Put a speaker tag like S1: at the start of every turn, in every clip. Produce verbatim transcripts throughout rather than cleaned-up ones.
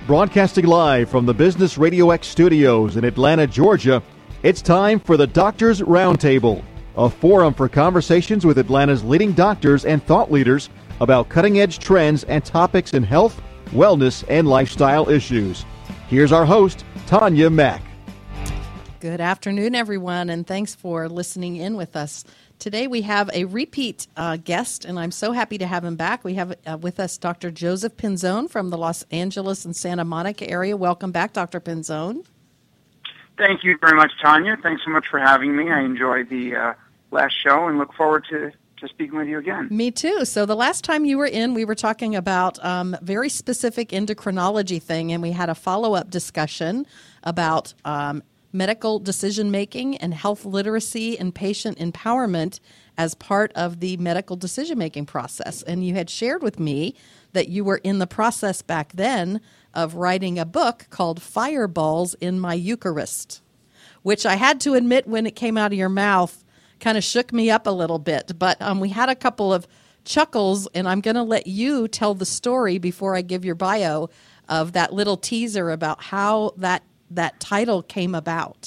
S1: Broadcasting live from the Business Radio X studios in Atlanta, Georgia, it's time for the Doctors Roundtable, a forum for conversations with Atlanta's leading doctors and thought leaders about cutting-edge trends and topics in health, wellness, and lifestyle issues. Here's our host, Tanya Mack.
S2: Good afternoon, everyone, and thanks for listening in with us. Today we have a repeat uh, guest, and I'm so happy to have him back. We have uh, with us Doctor Joseph Pinzone from the Los Angeles and Santa Monica area. Welcome back, Doctor Pinzone.
S3: Thank you very much, Tanya. Thanks so much for having me. I enjoyed the uh, last show and look forward to, to speaking with you again.
S2: Me too. So the last time you were in, we were talking about um, very specific endocrinology thing, and we had a follow-up discussion about um, medical decision-making and health literacy and patient empowerment as part of the medical decision-making process. And you had shared with me that you were in the process back then of writing a book called Fireballs in My Eucharist, which I had to admit when it came out of your mouth kind of shook me up a little bit. But um, we had a couple of chuckles, and I'm going to let you tell the story before I give your bio of that little teaser about how that that title came about.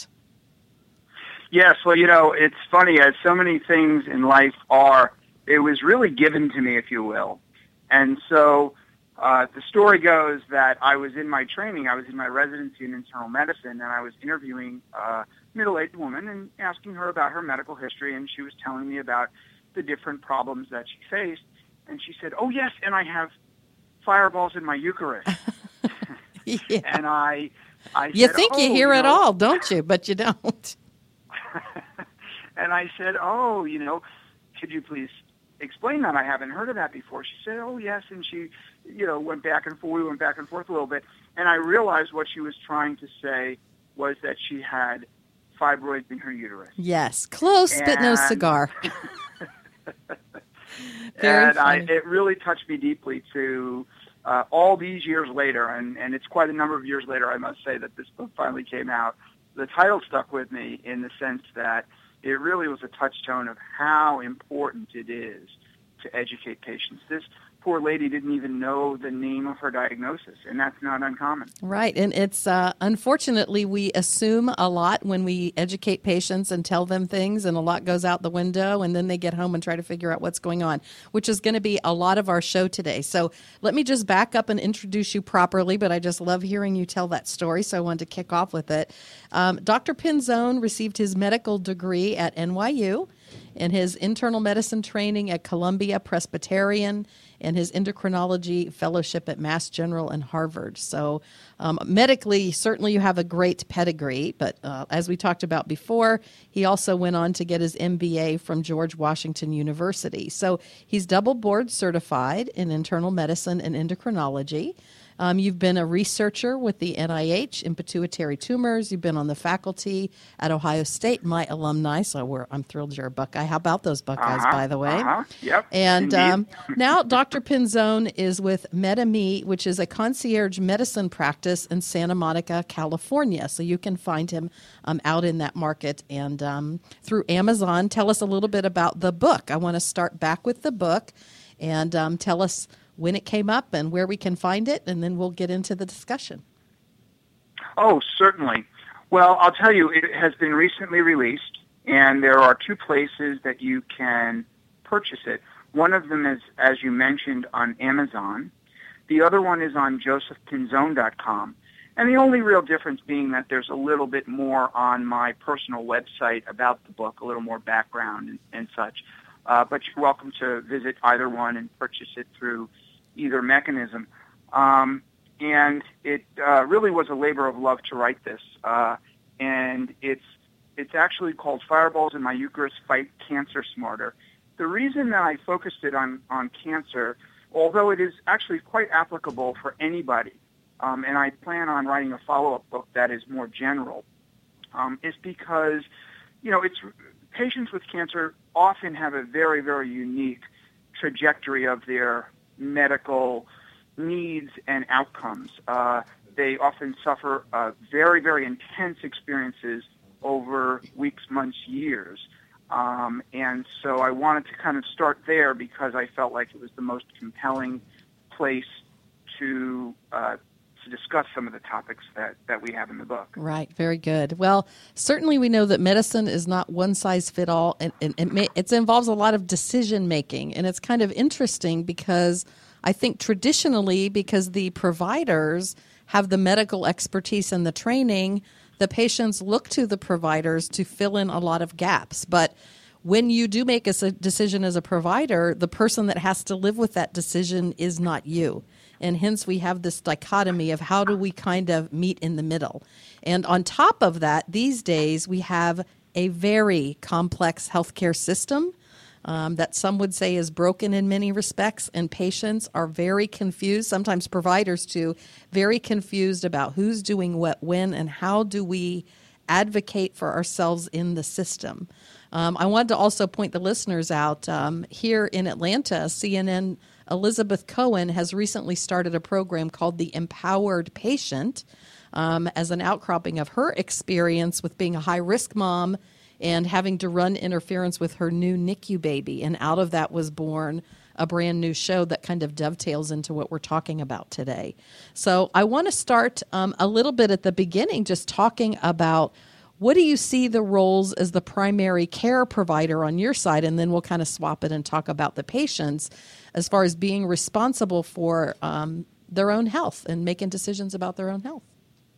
S3: Yes, well, you know, it's funny, as so many things in life are, it was really given to me, if you will. And so uh, the story goes that I was in my training, I was in my residency in internal medicine, and I was interviewing a middle-aged woman and asking her about her medical history, and she was telling me about the different problems that she faced. And she said, oh, yes, and I have fireballs in my Eucharist.
S2: Yeah.
S3: And I... I
S2: you
S3: said,
S2: think
S3: oh,
S2: you hear
S3: you
S2: it
S3: know.
S2: all, don't you? But you don't.
S3: And I said, oh, you know, could you please explain that? I haven't heard of that before. She said, oh, yes. And she, you know, went back and forth. We went back and forth a little bit. And I realized what she was trying to say was that she had fibroids in her uterus.
S2: Yes. Close, and... but no cigar. Very
S3: and I,
S2: funny.
S3: it really touched me deeply to... Uh, all these years later, and, and it's quite a number of years later, I must say, that this book finally came out. The title stuck with me in the sense that it really was a touchstone of how important it is to educate patients. This poor lady didn't even know the name of her diagnosis, and that's not uncommon.
S2: Right, and it's uh, unfortunately we assume a lot when we educate patients and tell them things, and a lot goes out the window, and then they get home and try to figure out what's going on, which is going to be a lot of our show today. So let me just back up and introduce you properly, but I just love hearing you tell that story, so I wanted to kick off with it. Um, Doctor Pinzone received his medical degree at N Y U and his internal medicine training at Columbia Presbyterian, and his endocrinology fellowship at Mass General and Harvard. So um, medically, certainly you have a great pedigree, but uh, as we talked about before, he also went on to get his M B A from George Washington University. So he's double board certified in internal medicine and endocrinology. Um, you've been a researcher with the N I H in pituitary tumors. You've been on the faculty at Ohio State, my alumni, so we're, I'm thrilled you're a Buckeye. How about those Buckeyes,
S3: uh-huh,
S2: by the way?
S3: Uh-huh, yep,
S2: and um, now Doctor Pinzone is with MediMe, which is a concierge medicine practice in Santa Monica, California. So you can find him um, out in that market and um, through Amazon. Tell us a little bit about the book. I want to start back with the book and um, tell us when it came up and where we can find it, and then we'll get into the discussion.
S3: Oh, certainly. Well, I'll tell you, it has been recently released, and there are two places that you can purchase it. One of them is, as you mentioned, on Amazon. The other one is on joseph pinzone dot com. And the only real difference being that there's a little bit more on my personal website about the book, a little more background and, and such. Uh, but you're welcome to visit either one and purchase it through either mechanism. Um, and it uh, really was a labor of love to write this. Uh, and it's it's actually called Fireballs in My Eucharist, Fight Cancer Smarter. The reason that I focused it on, on cancer, although it is actually quite applicable for anybody, um, and I plan on writing a follow-up book that is more general, um, is because, you know, it's patients with cancer often have a very, very unique trajectory of their medical needs and outcomes. Uh, they often suffer uh, very, very intense experiences over weeks, months, years. Um, and so I wanted to kind of start there because I felt like it was the most compelling place to uh, to discuss some of the topics that, that we have in the book.
S2: Right. Very good. Well, certainly we know that medicine is not one size fit all, and, and it, may, it involves a lot of decision making. And it's kind of interesting because I think traditionally, because the providers have the medical expertise and the training, the patients look to the providers to fill in a lot of gaps. But when you do make a decision as a provider, the person that has to live with that decision is not you. And hence we have this dichotomy of how do we kind of meet in the middle. And on top of that, these days we have a very complex healthcare system um, that some would say is broken in many respects, and patients are very confused, sometimes providers too, very confused about who's doing what when and how do we advocate for ourselves in the system. Um, I wanted to also point the listeners out um, here in Atlanta, C N N Elizabeth Cohen has recently started a program called The Empowered Patient um, as an outcropping of her experience with being a high-risk mom and having to run interference with her new N I C U baby. And out of that was born a brand new show that kind of dovetails into what we're talking about today. So I want to start um, a little bit at the beginning, just talking about what do you see the roles as the primary care provider on your side, and then we'll kind of swap it and talk about the patients as far as being responsible for um, their own health and making decisions about their own health.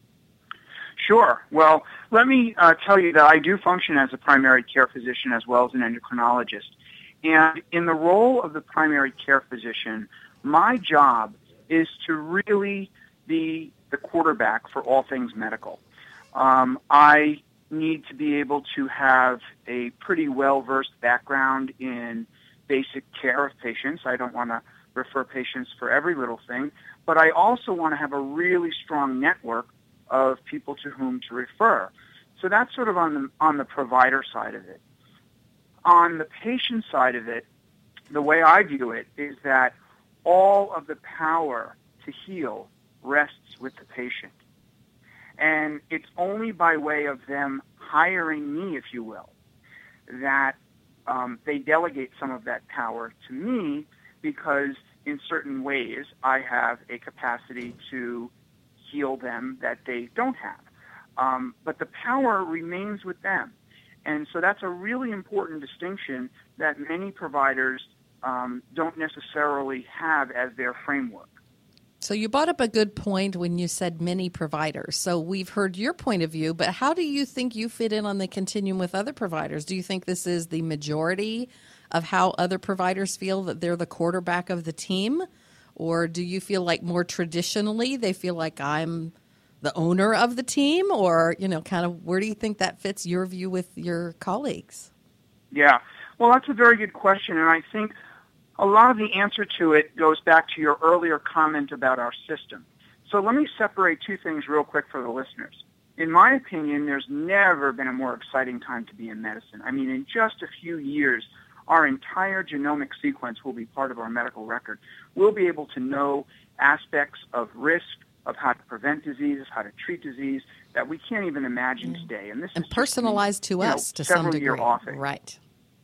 S3: Sure. Well, let me uh, tell you that I do function as a primary care physician as well as an endocrinologist. And in the role of the primary care physician, my job is to really be the quarterback for all things medical. Um, I need to be able to have a pretty well-versed background in basic care of patients. I don't want to refer patients for every little thing, but I also want to have a really strong network of people to whom to refer. So that's sort of on the, on the provider side of it. On the patient side of it, the way I view it is that all of the power to heal rests with the patient. And it's only by way of them hiring me, if you will, that um, they delegate some of that power to me, because in certain ways I have a capacity to heal them that they don't have. Um, but the power remains with them. And so that's a really important distinction that many providers um, don't necessarily have as their framework.
S2: So you brought up a good point when you said many providers. So we've heard your point of view, but how do you think you fit in on the continuum with other providers? Do you think this is the majority of how other providers feel, that they're the quarterback of the team? Or do you feel like more traditionally they feel like I'm the owner of the team? Or, you know, kind of where do you think that fits your view with your colleagues?
S3: Yeah, well, that's a very good question, and I think a lot of the answer to it goes back to your earlier comment about our system. So let me separate two things real quick for the listeners. In my opinion, there's never been a more exciting time to be in medicine. I mean, in just a few years, our entire genomic sequence will be part of our medical record. We'll be able to know aspects of risk, of how to prevent disease, how to treat disease, that we can't even imagine mm. today. And this
S2: and
S3: is
S2: personalized to us
S3: know,
S2: to some degree.
S3: Year offing.
S2: Right.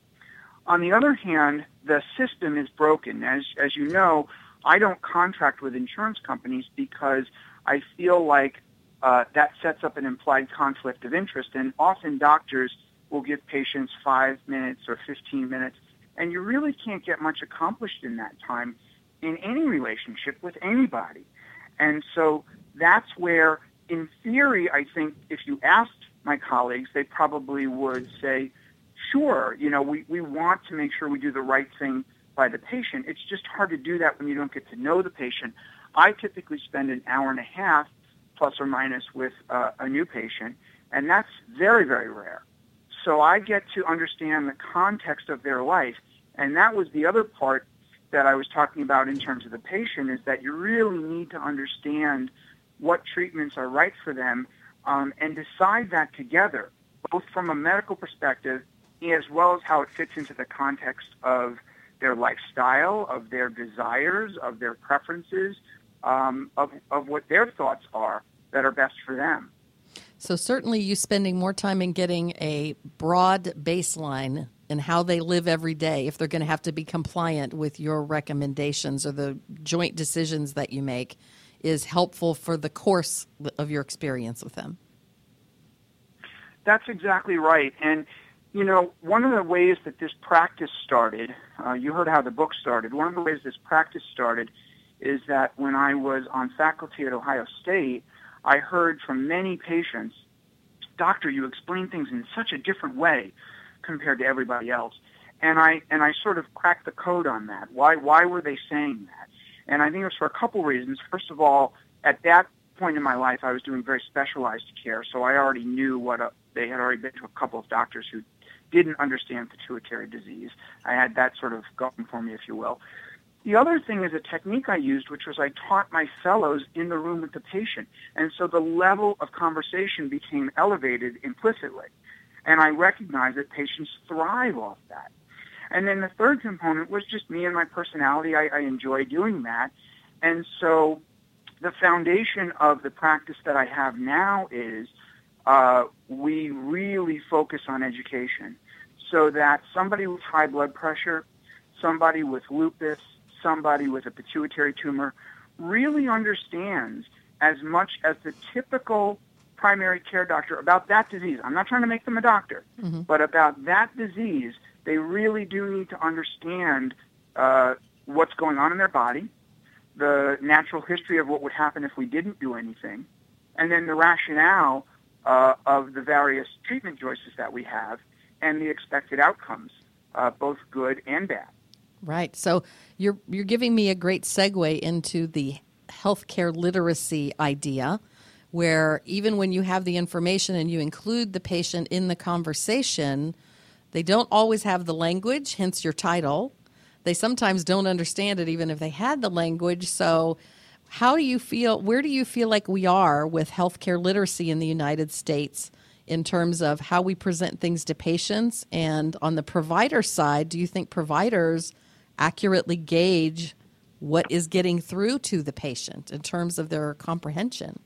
S3: On the other hand, the system is broken. As as you know, I don't contract with insurance companies because I feel like uh, that sets up an implied conflict of interest. And often doctors will give patients five minutes or fifteen minutes, and you really can't get much accomplished in that time in any relationship with anybody. And so that's where, in theory, I think if you asked my colleagues, they probably would say, sure, you know, we, we want to make sure we do the right thing by the patient. It's just hard to do that when you don't get to know the patient. I typically spend an hour and a half, plus or minus, with uh, a new patient, and that's very, very rare. So I get to understand the context of their life, and that was the other part that I was talking about in terms of the patient, is that you really need to understand what treatments are right for them um, and decide that together, both from a medical perspective as well as how it fits into the context of their lifestyle, of their desires, of their preferences, um, of, of what their thoughts are that are best for them.
S2: So certainly you spending more time in getting a broad baseline in how they live every day, if they're going to have to be compliant with your recommendations or the joint decisions that you make, is helpful for the course of your experience with them.
S3: That's exactly right. And, you know, one of the ways that this practice started, uh, you heard how the book started, one of the ways this practice started is that when I was on faculty at Ohio State, I heard from many patients, "Doctor, you explain things in such a different way compared to everybody else." And I and I sort of cracked the code on that. Why why were they saying that? And I think it was for a couple reasons. First of all, at that point in my life, I was doing very specialized care, so I already knew what a, they had already been to a couple of doctors who didn't understand pituitary disease. I had that sort of going for me, if you will. The other thing is a technique I used, which was I taught my fellows in the room with the patient. And so the level of conversation became elevated implicitly. And I recognized that patients thrive off that. And then the third component was just me and my personality. I, I enjoy doing that. And so the foundation of the practice that I have now is uh, we really focus on education so that somebody with high blood pressure, somebody with lupus, somebody with a pituitary tumor really understands as much as the typical primary care doctor about that disease. I'm not trying to make them a doctor, mm-hmm. but about that disease, they really do need to understand uh, what's going on in their body, the natural history of what would happen if we didn't do anything, and then the rationale uh, of the various treatment choices that we have and the expected outcomes, uh, both good and bad.
S2: Right. So you're you're giving me a great segue into the healthcare literacy idea, where even when you have the information and you include the patient in the conversation, they don't always have the language, hence your title. They sometimes don't understand it even if they had the language. So how do you feel, where do you feel like we are with healthcare literacy in the United States in terms of how we present things to patients? And on the provider side, do you think providers accurately gauge what is getting through to the patient in terms of their comprehension?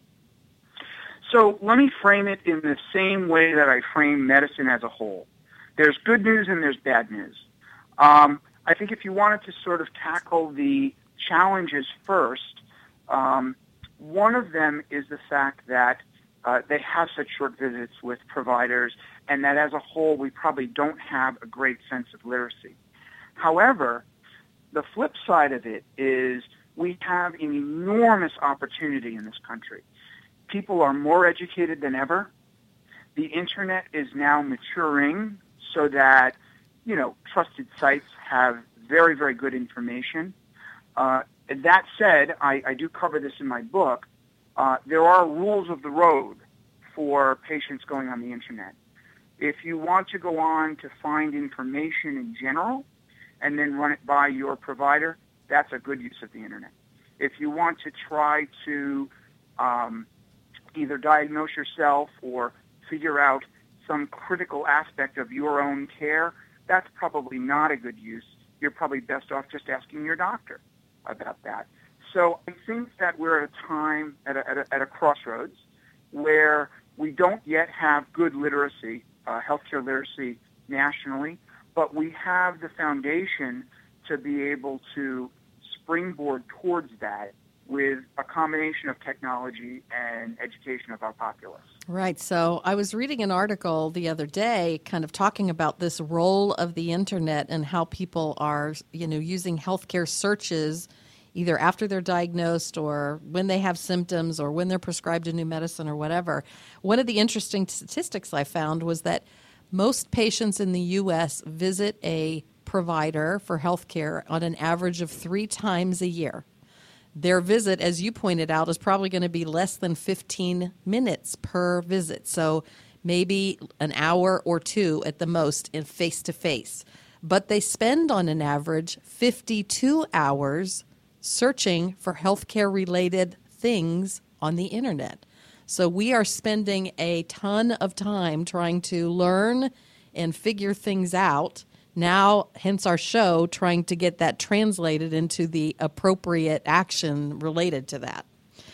S3: So let me frame it in the same way that I frame medicine as a whole. There's good news and there's bad news. Um, I think if you wanted to sort of tackle the challenges first, um, one of them is the fact that uh, they have such short visits with providers, and that as a whole we probably don't have a great sense of literacy. However, the flip side of it is we have an enormous opportunity in this country. People are more educated than ever. The internet is now maturing so that, you know, trusted sites have very, very good information. Uh, that said, I, I do cover this in my book. Uh, there are rules of the road for patients going on the internet. If you want to go on to find information in general and then run it by your provider, that's a good use of the internet. If you want to try to um, either diagnose yourself or figure out some critical aspect of your own care, that's probably not a good use. You're probably best off just asking your doctor about that. So I think that we're at a time, at a, at a, at a crossroads, where we don't yet have good literacy, uh, healthcare literacy nationally, but we have the foundation to be able to springboard towards that with a combination of technology and education of our populace.
S2: Right. So I was reading an article the other day kind of talking about this role of the internet and how people are, you know, using healthcare searches either after they're diagnosed or when they have symptoms or when they're prescribed a new medicine or whatever. One of the interesting statistics I found was that most patients in the U S visit a provider for healthcare on an average of three times a year. Their visit, as you pointed out, is probably going to be less than fifteen minutes per visit. So maybe an hour or two at the most in face-to-face. But they spend on an average fifty-two hours searching for healthcare-related things on the internet. So we are spending a ton of time trying to learn and figure things out. Now, hence our show, trying to get that translated into the appropriate action related to that.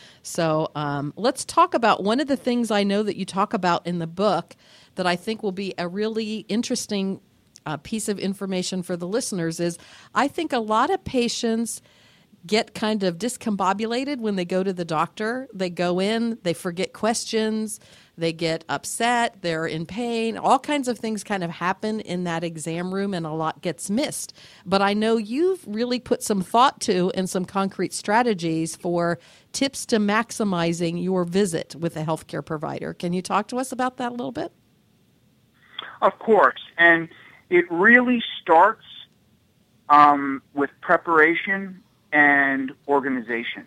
S2: So um, let's talk about one of the things I know that you talk about in the book that I think will be a really interesting uh, piece of information for the listeners is I think a lot of patients get kind of discombobulated when they go to the doctor. They go in, they forget questions, they get upset, they're in pain. All kinds of things kind of happen in that exam room, and a lot gets missed. But I know you've really put some thought to and some concrete strategies for tips to maximizing your visit with a healthcare provider. Can you talk to us about that a little bit?
S3: Of course. And it really starts um, with preparation and organization.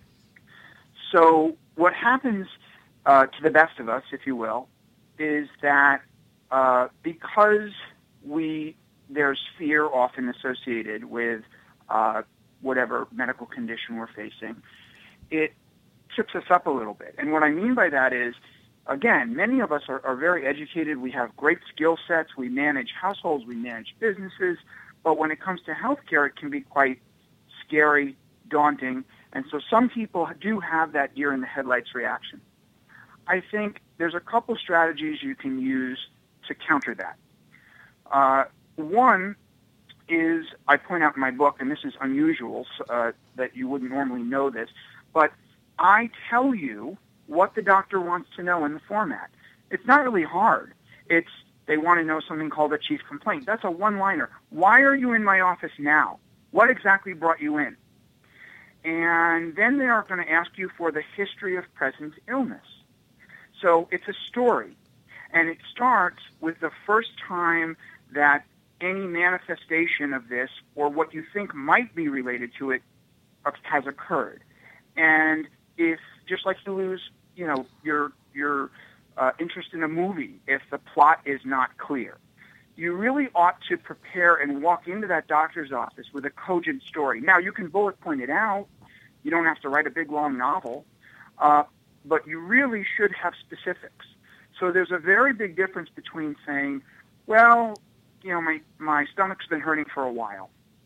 S3: So what happens, uh, to the best of us, if you will, is that uh, because we there's fear often associated with uh, whatever medical condition we're facing, it trips us up a little bit. And what I mean by that is, again, many of us are, are very educated. We have great skill sets. We manage households. We manage businesses. But when it comes to healthcare, it can be quite scary, daunting, and so some people do have that deer in the headlights reaction. I think there's a couple strategies you can use to counter that. Uh, one is, I point out in my book, and this is unusual, uh, that you wouldn't normally know this, but I tell you what the doctor wants to know in the format. It's not really hard. It's, they want to know something called a chief complaint. That's a one-liner. Why are you in my office now? What exactly brought you in? And then they are going to ask you for the history of present illness. So it's a story. And it starts with the first time that any manifestation of this, or what you think might be related to it, has occurred. And if, just like you lose, you know, your your uh, interest in a movie if the plot is not clear, you really ought to prepare and walk into that doctor's office with a cogent story. Now, you can bullet point it out. You don't have to write a big, long novel. Uh, but you really should have specifics. So there's a very big difference between saying, well, you know, my, my stomach's been hurting for a while,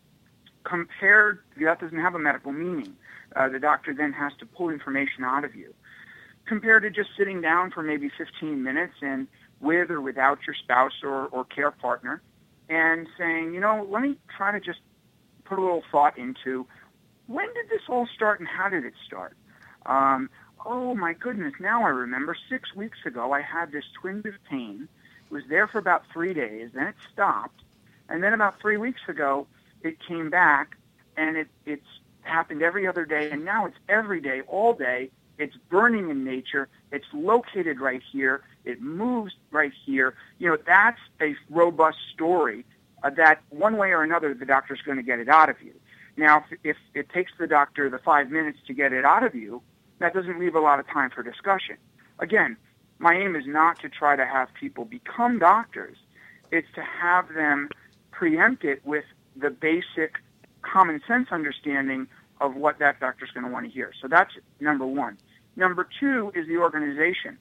S3: compared, that doesn't have a medical meaning. Uh, the doctor then has to pull information out of you, compared to just sitting down for maybe fifteen minutes and with or without your spouse or, or care partner and saying, you know, let me try to just put a little thought into, when did this all start and how did it start? Um, oh, my goodness, now I remember. Six weeks ago, I had this twinge of pain. It was there for about three days. Then it stopped. And then about three weeks ago, it came back, and it, it's happened every other day. And now it's every day, all day. It's burning in nature. It's located right here. It moves right here. You know, that's a robust story uh, that one way or another the doctor's going to get it out of you. Now, if, if it takes the doctor the five minutes to get it out of you, that doesn't leave a lot of time for discussion. Again, my aim is not to try to have people become doctors. It's to have them preempt it with the basic common sense understanding of what that doctor's going to want to hear. So that's number one. Number two is the organization.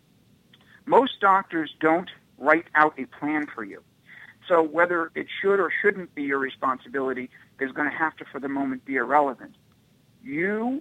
S3: Most doctors don't write out a plan for you. So whether it should or shouldn't be your responsibility is going to have to, for the moment, be irrelevant. You,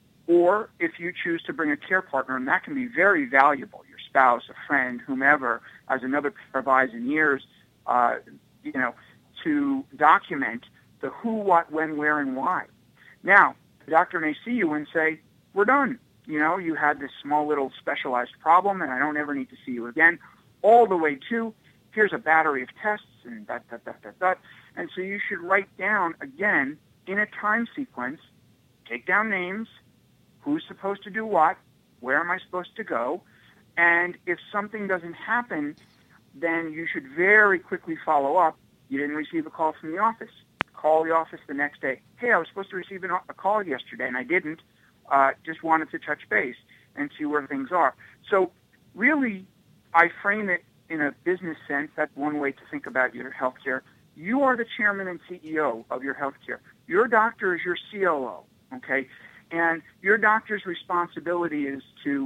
S3: or if you choose to bring a care partner, and that can be very valuable, your spouse, a friend, whomever, as another pair of eyes and ears, uh, you know, to document the who, what, when, where, and why. Now, the doctor may see you and say, we're done. You know, you had this small little specialized problem, and I don't ever need to see you again, all the way to, here's a battery of tests, and that, that, that, that, that. And so you should write down, again, in a time sequence, take down names, who's supposed to do what, where am I supposed to go, and if something doesn't happen, then you should very quickly follow up. You didn't receive a call from the office. Call the office the next day. Hey, I was supposed to receive a call yesterday, and I didn't. Uh, just wanted to touch base and see where things are. So really, I frame it in a business sense. That's one way to think about your healthcare. You are the chairman and C E O of your healthcare. Your doctor is your C O O, okay? And your doctor's responsibility is to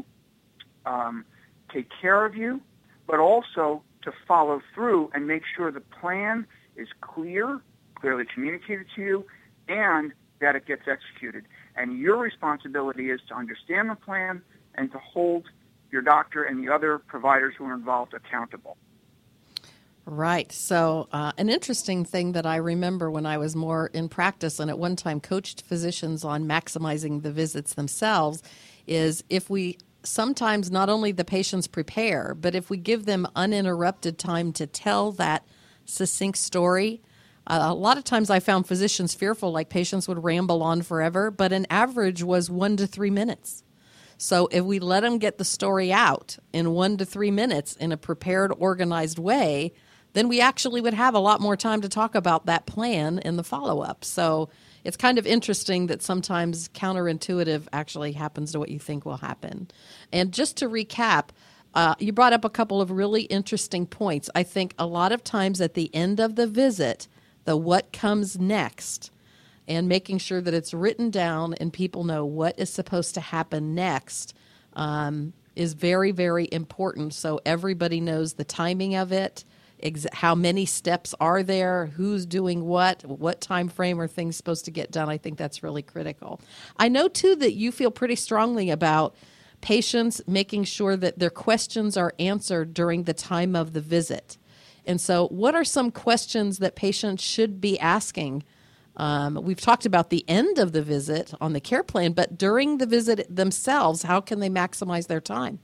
S3: um, take care of you, but also to follow through and make sure the plan is clear, clearly communicated to you, and that it gets executed. And your responsibility is to understand the plan and to hold your doctor and the other providers who are involved accountable.
S2: Right. So uh, an interesting thing that I remember when I was more in practice and at one time coached physicians on maximizing the visits themselves is if we sometimes not only the patients prepare, but if we give them uninterrupted time to tell that succinct story. Uh, a lot of times I found physicians fearful, like patients would ramble on forever, but an average was one to three minutes. So if we let them get the story out in one to three minutes in a prepared, organized way, then we actually would have a lot more time to talk about that plan in the follow-up. So it's kind of interesting that sometimes counterintuitive actually happens to what you think will happen. And just to recap, uh, you brought up a couple of really interesting points. I think a lot of times at the end of the visit, the what comes next and making sure that it's written down and people know what is supposed to happen next um, is very, very important. So everybody knows the timing of it, ex- how many steps are there, who's doing what, what time frame are things supposed to get done. I think that's really critical. I know, too, that you feel pretty strongly about patients making sure that their questions are answered during the time of the visit. And so what are some questions that patients should be asking? Um, we've talked about the end of the visit on the care plan, but during the visit themselves, how can they maximize their time?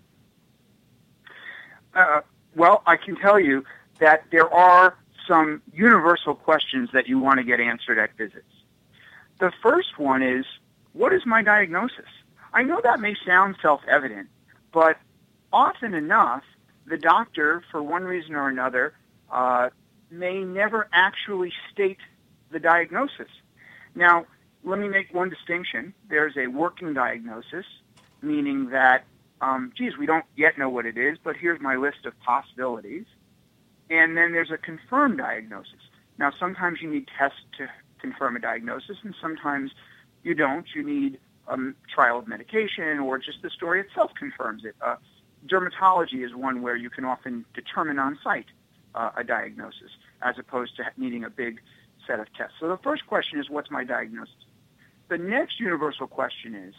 S3: Uh, well, I can tell you that there are some universal questions that you want to get answered at visits. The first one is, what is my diagnosis? I know that may sound self-evident, but often enough, the doctor, for one reason or another, uh, may never actually state the diagnosis. Now, let me make one distinction. There's a working diagnosis, meaning that, um, geez, we don't yet know what it is, but here's my list of possibilities. And then there's a confirmed diagnosis. Now, sometimes you need tests to confirm a diagnosis, and sometimes you don't. You need a um, trial of medication, or just the story itself confirms it. Uh, dermatology is one where you can often determine on site uh, a diagnosis, as opposed to needing a big set of tests. So the first question is, what's my diagnosis? The next universal question is,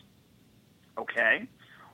S3: okay,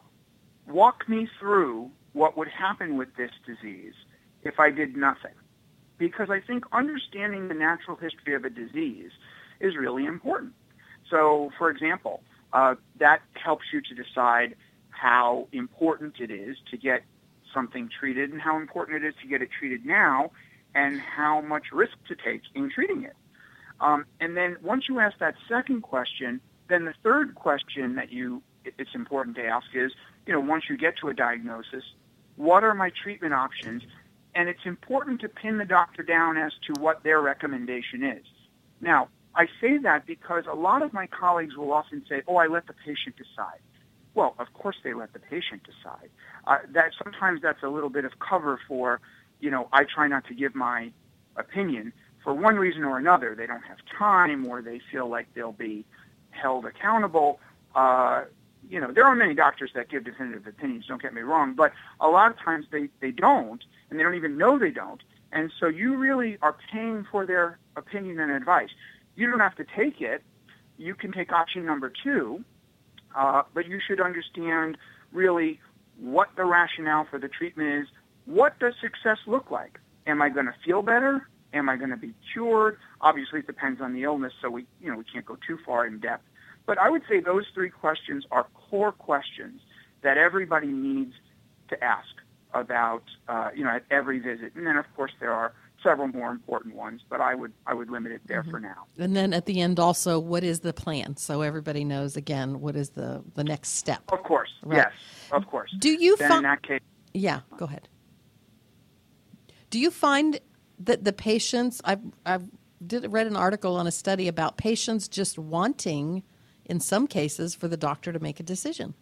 S3: walk me through what would happen with this disease if I did nothing. Because I think understanding the natural history of a disease is really important. So, for example, uh, that helps you to decide how important it is to get something treated and how important it is to get it treated now and how much risk to take in treating it. Um, and then once you ask that second question, then the third question that you it's important to ask is, you know, once you get to a diagnosis, what are my treatment options? And it's important to pin the doctor down as to what their recommendation is. Now, I say that because a lot of my colleagues will often say, oh, I let the patient decide. Well, of course they let the patient decide. Uh, that sometimes that's a little bit of cover for, you know, I try not to give my opinion. For one reason or another, they don't have time or they feel like they'll be held accountable. Uh, you know, there are many doctors that give definitive opinions, don't get me wrong, but a lot of times they, they don't, and they don't even know they don't. And so you really are paying for their opinion and advice. You don't have to take it. You can take option number two, uh, but you should understand really what the rationale for the treatment is. What does success look like? Am I going to feel better? Am I going to be cured? Obviously, it depends on the illness, so we, you know, we can't go too far in depth. But I would say those three questions are core questions that everybody needs to ask about, uh, you know, at every visit. And then, of course, there are several more important ones, but I would I would limit it there mm-hmm. for now.
S2: And then at the end, also, what is the plan? So everybody knows again what is the the next step.
S3: Of course,
S2: right.
S3: Yes, of course.
S2: Do you
S3: then
S2: find?
S3: In that case,
S2: yeah, go ahead. Do you find that the patients? I've I've did read an article on a study about patients just wanting, in some cases, for the doctor to make a decision.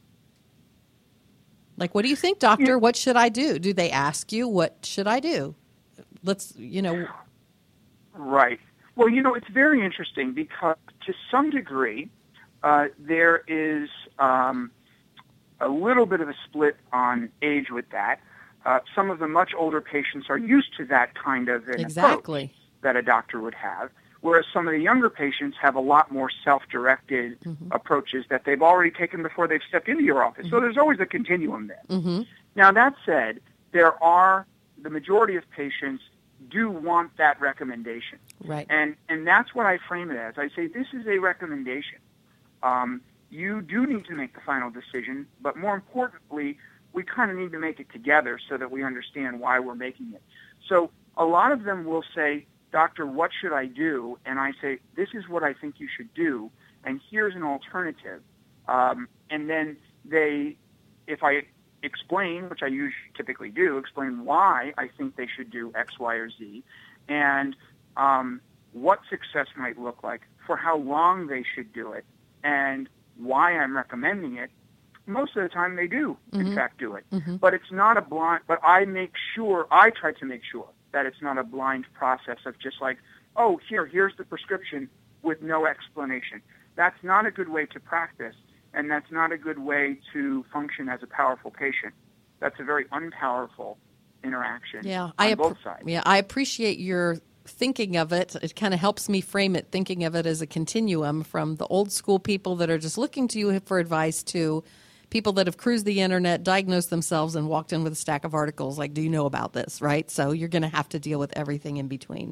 S2: Like, what do you think, doctor? Yeah. What should I do? Do they ask you, what should I do? Let's, you know.
S3: Right. Well, you know, it's very interesting because to some degree, uh, there is um, a little bit of a split on age with that. Uh, some of the much older patients are used to that kind of an
S2: exactly.
S3: approach that a doctor would have, whereas some of the younger patients have a lot more self-directed mm-hmm. approaches that they've already taken before they've stepped into your office. Mm-hmm. So there's always a continuum there.
S2: Mm-hmm.
S3: Now, that said, there are the majority of patients do want that recommendation.
S2: Right.
S3: And and that's what I frame it as. I say this is a recommendation. Um, you do need to make the final decision, but more importantly, we kind of need to make it together so that we understand why we're making it. So a lot of them will say, doctor, what should I do? And I say, this is what I think you should do, and here's an alternative. Um, and then they, if I explain, which I usually typically do, explain why I think they should do X, Y, or Z, and um, what success might look like, for how long they should do it, and why I'm recommending it, most of the time they do, mm-hmm. in fact, do it. Mm-hmm. But it's not a blind, but I make sure, I try to make sure that it's not a blind process of just like, oh, here, here's the prescription with no explanation. That's not a good way to practice, and that's not a good way to function as a powerful patient. That's a very unpowerful interaction
S2: yeah,
S3: on
S2: I
S3: both sides.
S2: Yeah, I appreciate your thinking of it. It kind of helps me frame it, thinking of it as a continuum from the old school people that are just looking to you for advice to people that have cruised the internet, diagnosed themselves, and walked in with a stack of articles like, do you know about this, right? So you're going to have to deal with everything in between.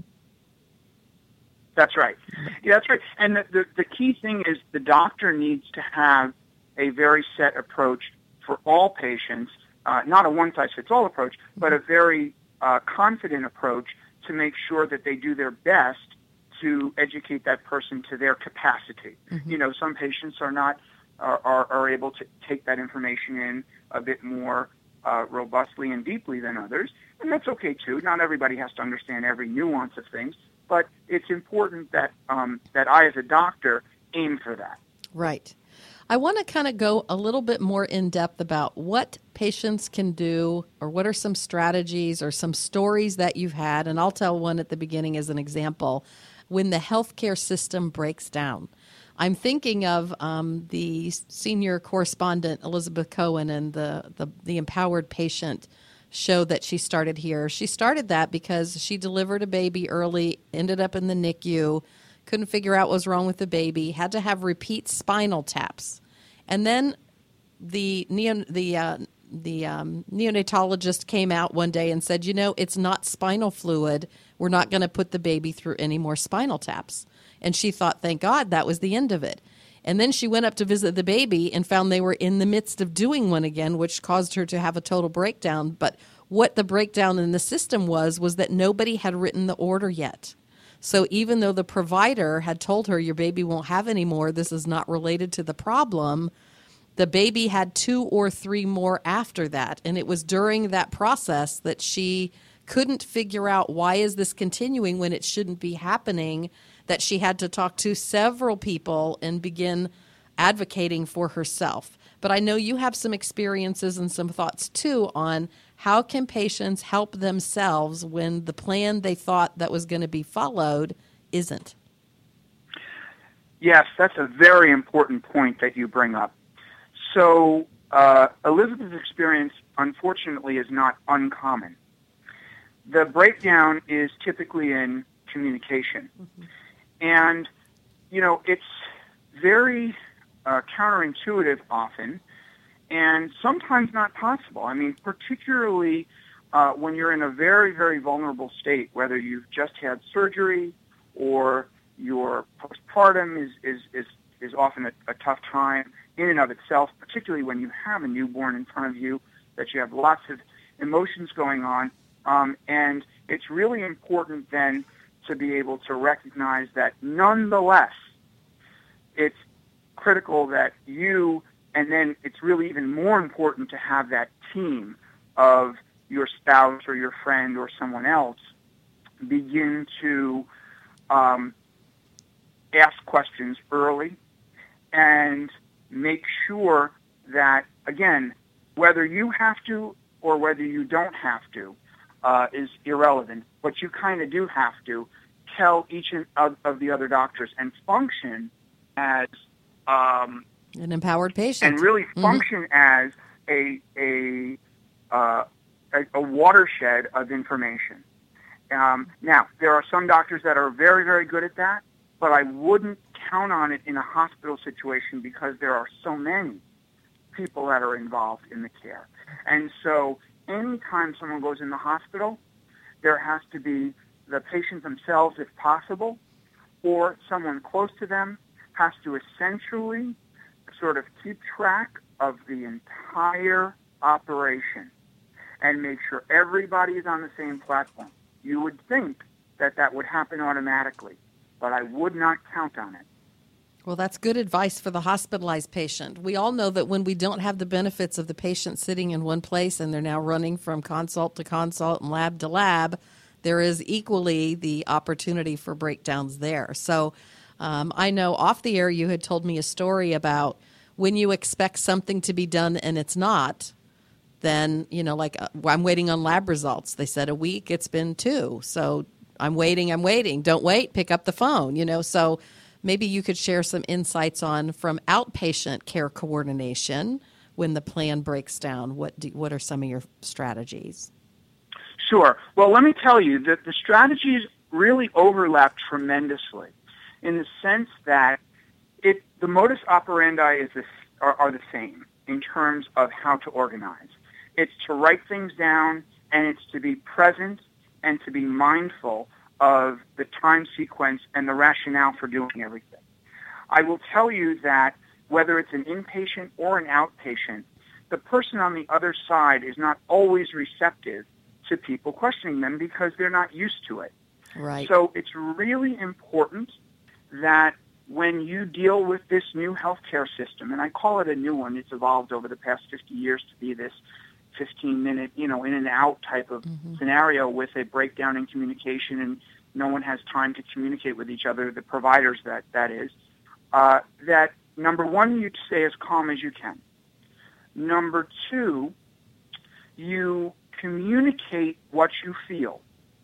S3: That's right. Yeah, that's right. And the, the, the key thing is the doctor needs to have a very set approach for all patients, uh, not a one-size-fits-all approach, but a very uh, confident approach to make sure that they do their best to educate that person to their capacity. Mm-hmm. You know, some patients are not are, are, are able to take that information in a bit more uh, robustly and deeply than others, and that's okay too. Not everybody has to understand every nuance of things, but it's important that um, that I, as a doctor, aim for that.
S2: Right. I want to kind of go a little bit more in depth about what patients can do, or what are some strategies or some stories that you've had. And I'll tell one at the beginning as an example. When the healthcare system breaks down, I'm thinking of um, the senior correspondent Elizabeth Cohen and the, the the Empowered Patient show that she started here. She started that because she delivered a baby early, ended up in the N I C U. Couldn't figure out what was wrong with the baby, had to have repeat spinal taps. And then the neo, the uh, the um, neonatologist came out one day and said, you know, it's not spinal fluid. We're not going to put the baby through any more spinal taps. And she thought, thank God, that was the end of it. And then she went up to visit the baby and found they were in the midst of doing one again, which caused her to have a total breakdown. But what the breakdown in the system was, was that nobody had written the order yet. So even though the provider had told her your baby won't have any more, this is not related to the problem, the baby had two or three more after that. And it was during that process that she couldn't figure out why is this continuing when it shouldn't be happening, that she had to talk to several people and begin advocating for herself. But I know you have some experiences and some thoughts too on how can patients help themselves when the plan they thought that was going to be followed isn't?
S3: Yes, that's a very important point that you bring up. So uh, Elizabeth's experience, unfortunately, is not uncommon. The breakdown is typically in communication. Mm-hmm. And, you know, it's very uh, counterintuitive often, and sometimes not possible. I mean, particularly uh, when you're in a very, very vulnerable state, whether you've just had surgery or your postpartum is, is, is, is often a, a tough time in and of itself, particularly when you have a newborn in front of you, that you have lots of emotions going on. Um, and it's really important then to be able to recognize that nonetheless, it's critical that you, and then it's really even more important to have that team of your spouse or your friend or someone else begin to um, ask questions early and make sure that, again, whether you have to or whether you don't have to uh, is irrelevant, but you kind of do have to tell each of, of the other doctors and function as um,
S2: an empowered patient,
S3: and really function mm-hmm. as a a, uh, a a watershed of information. Um, now, there are some doctors that are very, very good at that, but I wouldn't count on it in a hospital situation because there are so many people that are involved in the care. And so anytime someone goes in the hospital, there has to be the patient themselves if possible, or someone close to them has to essentially sort of keep track of the entire operation and make sure everybody is on the same platform. You would think that that would happen automatically, but I would not count on it.
S2: Well, that's good advice for the hospitalized patient. We all know that when we don't have the benefits of the patient sitting in one place and they're now running from consult to consult and lab to lab, there is equally the opportunity for breakdowns there. So um, I know off the air you had told me a story about when you expect something to be done and it's not, then, you know, like uh, I'm waiting on lab results. They said a week, it's been two. So I'm waiting, I'm waiting. Don't wait, pick up the phone, you know. So maybe you could share some insights on from outpatient care coordination when the plan breaks down. What do, what are some of your strategies?
S3: Sure. Well, let me tell you that the strategies really overlap tremendously in the sense that it the modus operandi is this, are, are the same in terms of how to organize. It's to write things down, and it's to be present and to be mindful of the time sequence and the rationale for doing everything. I will tell you that whether it's an inpatient or an outpatient, the person on the other side is not always receptive to people questioning them because they're not used to it.
S2: Right.
S3: So it's really important that when you deal with this new healthcare system, and I call it a new one, it's evolved over the past fifty years to be this fifteen-minute, you know, in and out type of mm-hmm. scenario with a breakdown in communication, and no one has time to communicate with each other, the providers that, that is, uh, that number one, you stay as calm as you can. Number two, you communicate what you feel.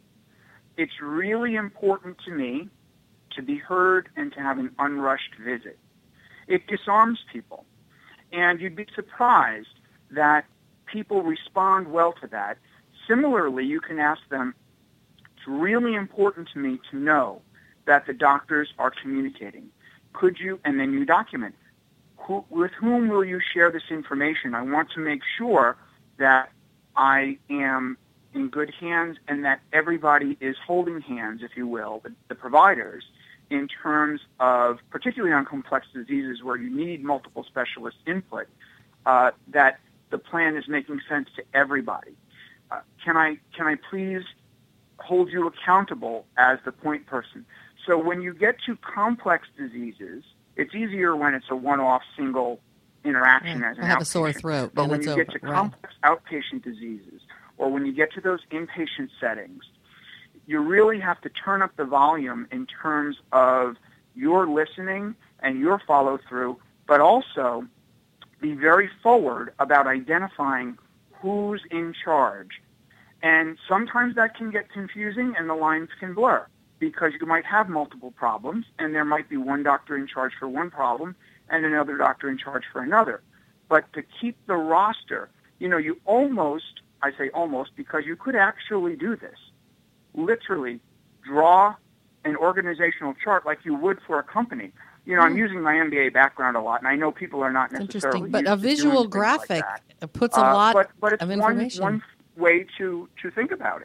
S3: It's really important to me to be heard and to have an unrushed visit. It disarms people. And you'd be surprised that people respond well to that. Similarly, you can ask them, it's really important to me to know that the doctors are communicating. Could you, and then you document, who, with whom will you share this information? I want to make sure that I am in good hands and that everybody is holding hands, if you will, the, the providers, in terms of, particularly on complex diseases where you need multiple specialist input, uh, that the plan is making sense to everybody. Uh, can I can I please hold you accountable as the point person? So when you get to complex diseases, it's easier when it's a one-off single interaction
S2: right.
S3: as an
S2: I have
S3: outpatient.
S2: a sore throat.
S3: But when
S2: it's
S3: you
S2: over.
S3: get to
S2: right.
S3: complex outpatient diseases, or when you get to those inpatient settings, you really have to turn up the volume in terms of your listening and your follow-through, but also be very forward about identifying who's in charge. And sometimes that can get confusing and the lines can blur because you might have multiple problems and there might be one doctor in charge for one problem and another doctor in charge for another. But to keep the roster, you know, you almost, I say almost because you could actually do this, literally draw an organizational chart like you would for a company. You know, mm. I'm using my M B A background a lot, and I know people are not
S2: That's
S3: necessarily
S2: interesting, but
S3: used
S2: a visual
S3: to
S2: graphic
S3: like
S2: puts a
S3: uh,
S2: lot
S3: but, but it's
S2: of
S3: one,
S2: information.
S3: one way to, to think about it.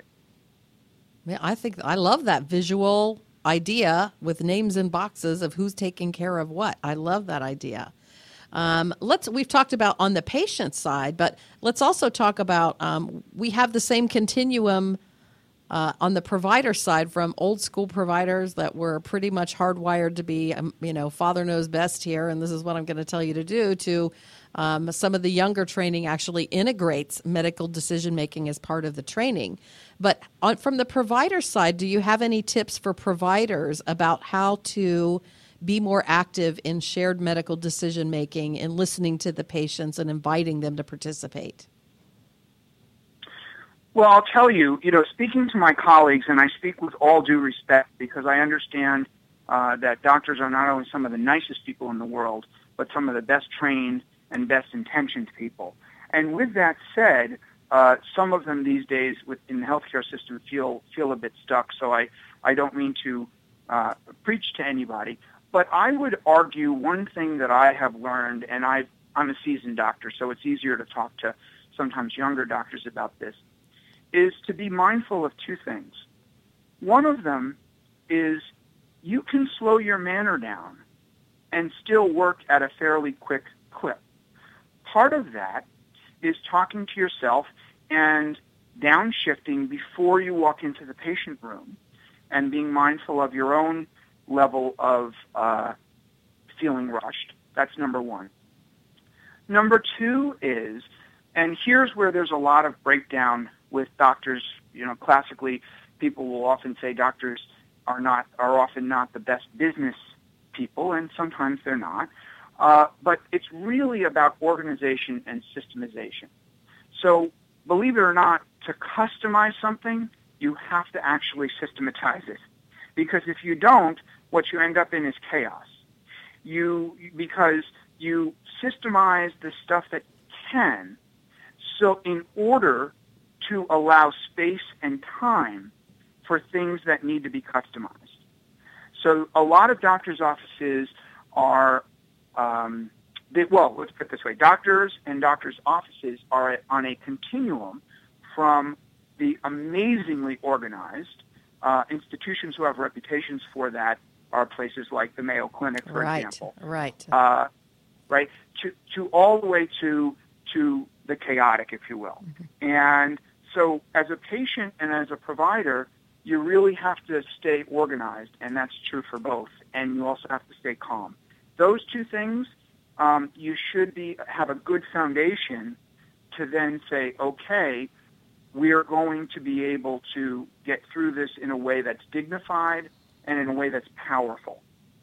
S2: Yeah, I think I love that visual idea with names and boxes of who's taking care of what. I love that idea. Um, let's. We've talked about on the patient side, but let's also talk about um, we have the same continuum uh, on the provider side from old school providers that were pretty much hardwired to be, um, you know, father knows best here, and this is what I'm going to tell you to do, to um, some of the younger training actually integrates medical decision making as part of the training. But on, from the provider side, do you have any tips for providers about how to be more active in shared medical decision making and listening to the patients and inviting them to participate?
S3: Well, I'll tell you, you know, speaking to my colleagues, and I speak with all due respect because I understand uh, that doctors are not only some of the nicest people in the world, but some of the best trained and best intentioned people. And with that said, uh, some of them these days within the healthcare system feel feel a bit stuck. So I, I don't mean to uh, preach to anybody, but I would argue one thing that I have learned, and I I'm a seasoned doctor, so it's easier to talk to sometimes younger doctors about this, is to be mindful of two things. One of them is you can slow your manner down and still work at a fairly quick clip. Part of that is talking to yourself and downshifting before you walk into the patient room and being mindful of your own level of uh, feeling rushed. That's number one. Number two is, and here's where there's a lot of breakdown with doctors. You know, classically, people will often say doctors are not are often not the best business people, and sometimes they're not. Uh, but it's really about organization and systemization. So, believe it or not, to customize something, you have to actually systematize it. Because if you don't, what you end up in is chaos. You because you systemize the stuff that can, so in order to allow space and time for things that need to be customized. So a lot of doctors' offices are, um, they, well, let's put it this way. Doctors and doctors' offices are on a continuum from the amazingly organized uh, institutions who have reputations for that are places like the Mayo Clinic, for
S2: right,
S3: example.
S2: Right,
S3: uh, right. To, to all the way to to the chaotic, if you will. Mm-hmm. And so as a patient and as a provider, you really have to stay organized, and that's true for both. And you also have to stay calm. Those two things, um, you should be have a good foundation to then say, okay, we are going to be able to get through this in a way that's dignified and in a way that's powerful.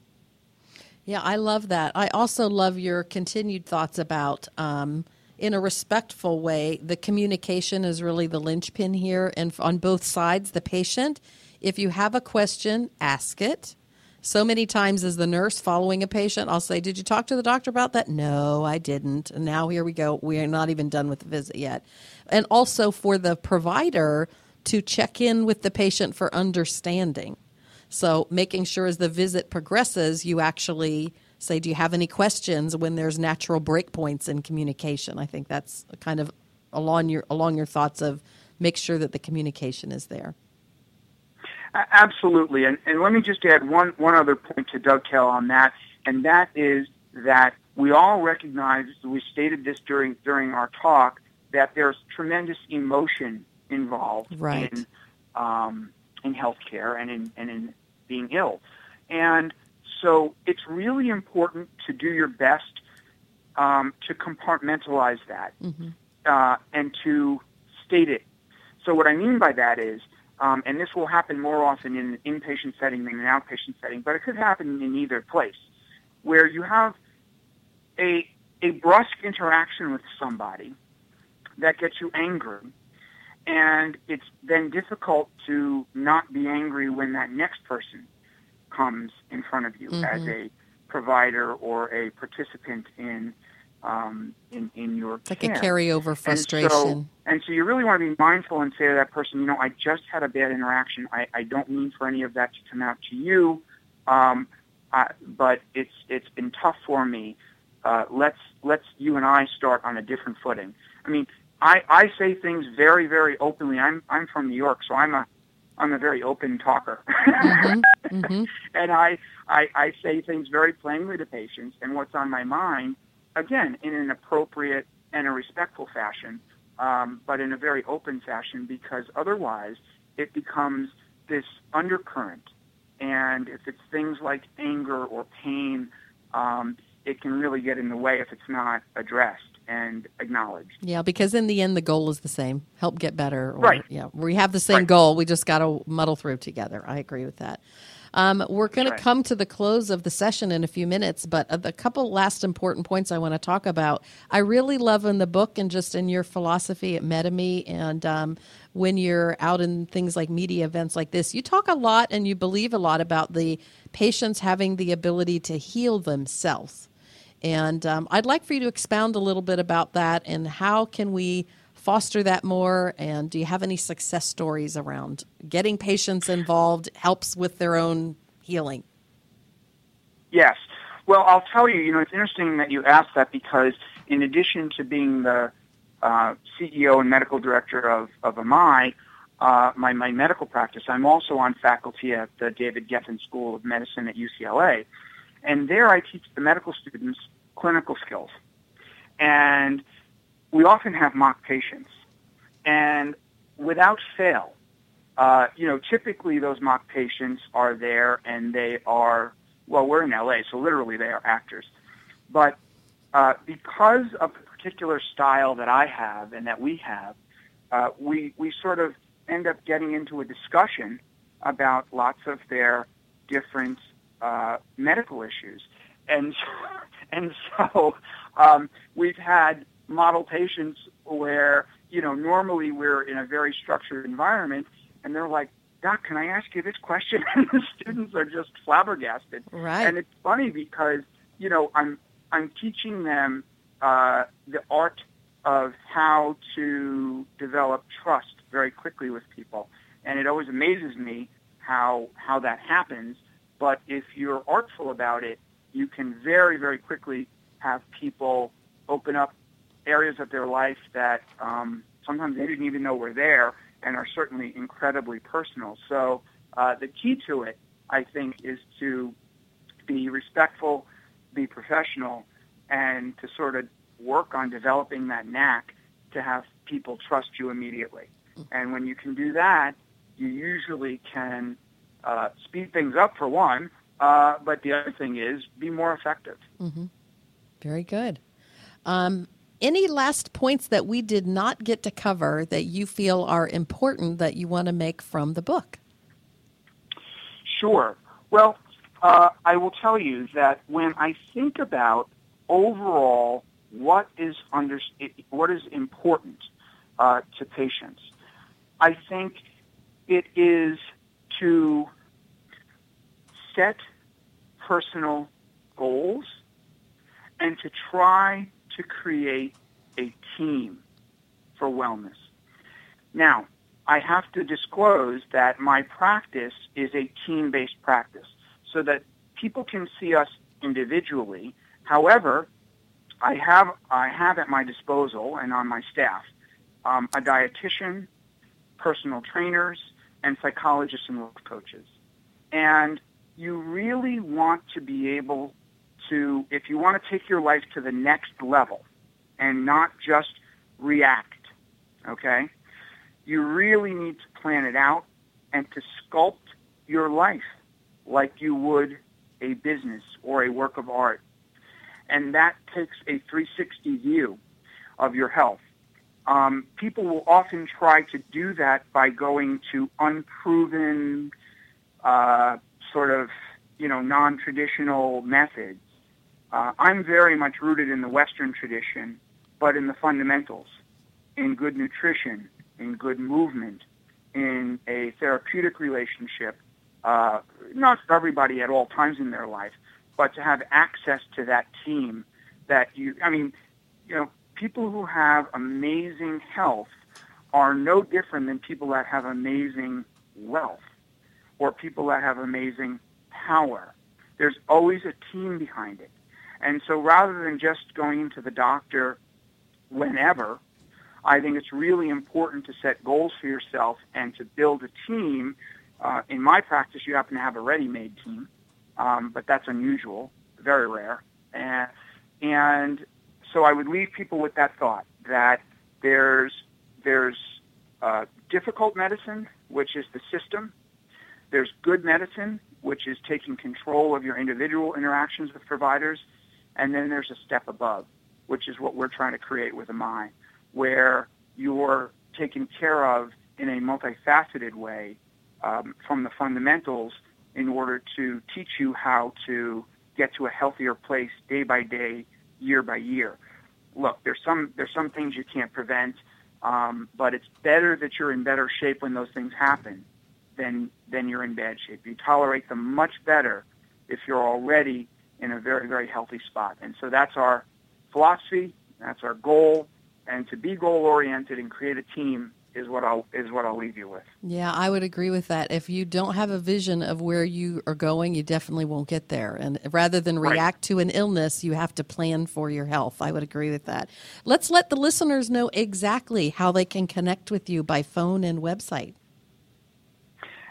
S2: Yeah, I love that. I also love your continued thoughts about, um, in a respectful way, the communication is really the linchpin here. And on both sides, the patient, if you have a question, ask it. So many times as the nurse following a patient, I'll say, did you talk to the doctor about that? No, I didn't. And now here we go. We are not even done with the visit yet. And also for the provider to check in with the patient for understanding. So making sure as the visit progresses, you actually say, do you have any questions when there's natural breakpoints in communication? I think that's kind of along your along your thoughts of make sure that the communication is there.
S3: Absolutely. And, and let me just add one, one other point to dovetail on that, and that is that we all recognize, we stated this during during our talk, that there's tremendous emotion involved
S2: right.
S3: in um, in healthcare and in and in being ill. And so it's really important to do your best um, to compartmentalize that mm-hmm. uh, and to state it. So what I mean by that is, um, and this will happen more often in an inpatient setting than an outpatient setting, but it could happen in either place, where you have a a brusque interaction with somebody that gets you angry, and it's then difficult to not be angry when that next person comes in front of you mm-hmm. as a provider or a participant in um, in, in your
S2: it's like
S3: care.
S2: a carryover frustration.
S3: And so, and so you really want to be mindful and say to that person, you know, I just had a bad interaction. I, I don't mean for any of that to come out to you, um, I, but it's it's been tough for me. Uh, let's let's you and I start on a different footing. I mean, I, I say things very, very openly. I'm I'm from New York, so I'm a I'm a very open talker.
S2: mm-hmm, mm-hmm.
S3: And I, I I say things very plainly to patients and what's on my mind, again, in an appropriate and a respectful fashion, um, but in a very open fashion, because otherwise it becomes this undercurrent. And if it's things like anger or pain, um, it can really get in the way if it's not addressed and acknowledged.
S2: Yeah, because in the end, the goal is the same. Help get better. Or,
S3: right.
S2: Yeah, we have the same
S3: right.
S2: goal. We just got to muddle through together. I agree with that. Um, we're going
S3: right.
S2: to come to the close of the session in a few minutes, but a couple last important points I want to talk about. I really love in the book and just in your philosophy at MediMe and um, when you're out in things like media events like this, you talk a lot and you believe a lot about the patients having the ability to heal themselves. And um, I'd like for you to expound a little bit about that and how can we foster that more, and do you have any success stories around getting patients involved helps with their own healing?
S3: Yes. Well, I'll tell you, you know, it's interesting that you asked that because in addition to being the uh, C E O and medical director of, of A M I, uh, my, my medical practice, I'm also on faculty at the David Geffen School of Medicine at U C L A. And there I teach the medical students clinical skills. And we often have mock patients. And without fail, uh, you know, typically those mock patients are there and they are, well, we're in L A, so literally they are actors. But uh, because of the particular style that I have and that we have, uh, we, we sort of end up getting into a discussion about lots of their different uh, medical issues. And, and so um, we've had model patients where, you know, normally we're in a very structured environment, and they're like, Doc, can I ask you this question? And the students are just flabbergasted.
S2: Right.
S3: And it's funny because, you know, I'm I'm teaching them uh, the art of how to develop trust very quickly with people. And it always amazes me how how that happens. But if you're artful about it, you can very, very quickly have people open up areas of their life that um, sometimes they didn't even know were there and are certainly incredibly personal. So uh, the key to it, I think, is to be respectful, be professional, and to sort of work on developing that knack to have people trust you immediately. And when you can do that, you usually can uh, speed things up, for one, uh, but the other thing is be more effective.
S2: Mm-hmm. Very good. Um, any last points that we did not get to cover that you feel are important that you want to make from the book?
S3: Sure. Well, uh, I will tell you that when I think about overall what is under, what is important uh, to patients, I think it is to set personal goals and to try to create a team for wellness. Now, I have to disclose that my practice is a team-based practice so that people can see us individually. However, I have I have at my disposal and on my staff um, a dietitian, personal trainers, and psychologists and life coaches. And you really want to be able to, if you want to take your life to the next level and not just react, okay, you really need to plan it out and to sculpt your life like you would a business or a work of art. And that takes a three sixty view of your health. Um, people will often try to do that by going to unproven, uh, sort of, you know, non-traditional methods. Uh, I'm very much rooted in the Western tradition, but in the fundamentals, in good nutrition, in good movement, in a therapeutic relationship, uh, not for everybody at all times in their life, but to have access to that team that you, I mean, you know, people who have amazing health are no different than people that have amazing wealth or people that have amazing power. There's always a team behind it. And so rather than just going to the doctor whenever, I think it's really important to set goals for yourself and to build a team. Uh, in my practice, you happen to have a ready-made team, um, but that's unusual, very rare. And, and so I would leave people with that thought, that there's, there's uh, difficult medicine, which is the system. There's good medicine, which is taking control of your individual interactions with providers. And then there's a step above, which is what we're trying to create with Amai, where you're taken care of in a multifaceted way um, from the fundamentals in order to teach you how to get to a healthier place day by day, year by year. Look, there's some there's some things you can't prevent, um, but it's better that you're in better shape when those things happen than than you're in bad shape. You tolerate them much better if you're already in a very, very healthy spot. And so that's our philosophy, that's our goal, and to be goal-oriented and create a team is what I'll is what I'll leave you with.
S2: Yeah, I would agree with that. If you don't have a vision of where you are going, you definitely won't get there. And rather than react right. to an illness, you have to plan for your health. I would agree with that. Let's let the listeners know exactly how they can connect with you by phone and website.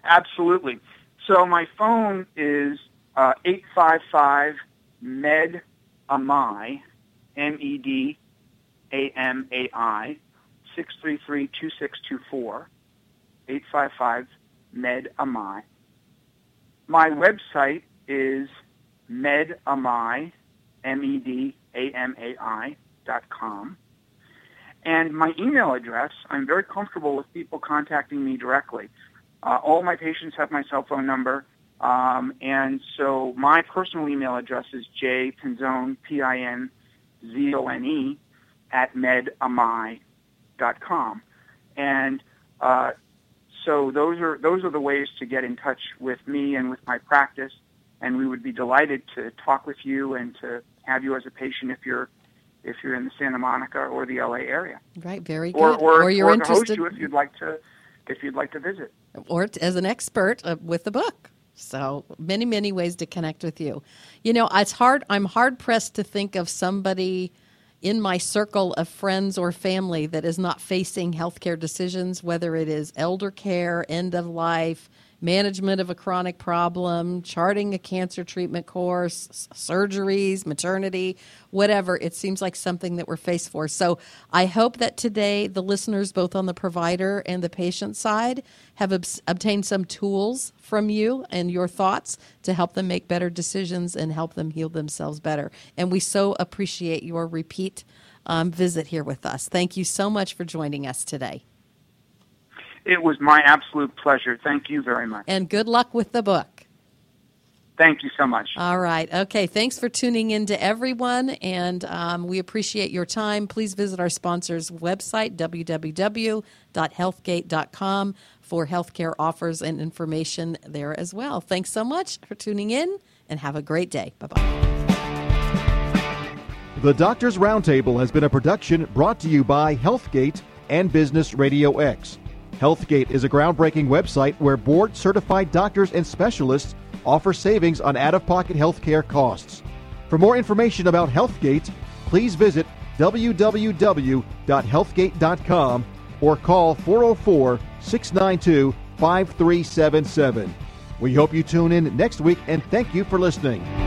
S3: Absolutely. So my phone is uh, eight five five M E D A M I, M E D A M A I, six three three, two six two four, eight five five M E D A M I. My website is medamai, M E D A M A I dot com. And my email address, I'm very comfortable with people contacting me directly. Uh, all my patients have my cell phone number, um, and so my personal email address is jpinzone, P I N Z O N E, at medamai dot com. And uh, so those are those are the ways to get in touch with me and with my practice, and we would be delighted to talk with you and to have you as a patient if you're if you're in the Santa Monica or the L A area.
S2: Right, very good.
S3: Or, or,
S2: or you're
S3: or
S2: interested,
S3: to host you if you'd like to if you'd like to visit.
S2: Or as an expert uh, with the book. So many, many ways to connect with you. You know, it's hard. I'm hard pressed to think of somebody in my circle of friends or family that is not facing healthcare decisions, whether it is elder care, end of life, management of a chronic problem, charting a cancer treatment course, surgeries, maternity, whatever. It seems like something that we're faced for. So I hope that today the listeners, both on the provider and the patient side, have ob- obtained some tools from you and your thoughts to help them make better decisions and help them heal themselves better. And we so appreciate your repeat um, visit here with us. Thank you so much for joining us today.
S3: It was my absolute pleasure. Thank you very much.
S2: And good luck with the book.
S3: Thank you so much.
S2: All right. Okay. Thanks for tuning in to everyone, and um, we appreciate your time. Please visit our sponsor's website, w w w dot healthgate dot com, for healthcare offers and information there as well. Thanks so much for tuning in, and have a great day. Bye-bye.
S1: The Doctors Roundtable has been a production brought to you by Healthgate and Business Radio X. Healthgate is a groundbreaking website where board-certified doctors and specialists offer savings on out-of-pocket healthcare costs. For more information about Healthgate, please visit w w w dot healthgate dot com or call four oh four, six nine two, five three seven seven. We hope you tune in next week, and thank you for listening.